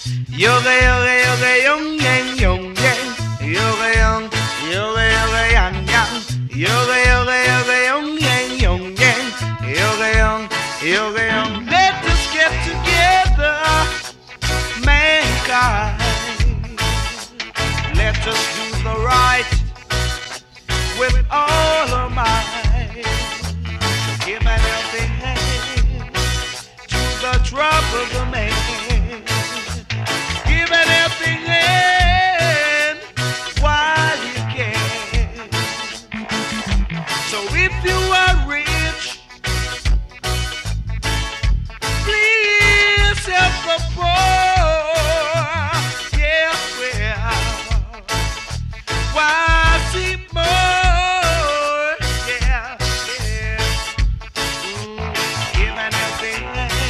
Yoga, yoga, yoga, young, yang, young, yang. Yoga, young, yoga, yoga, yang, yang. Yoga, yoga, yoga, young, yang, young, yang. Yoga, young, yoga, young. Let us get together, mankind. Let us do the right with all of might. Give an helping hand to the troubled man.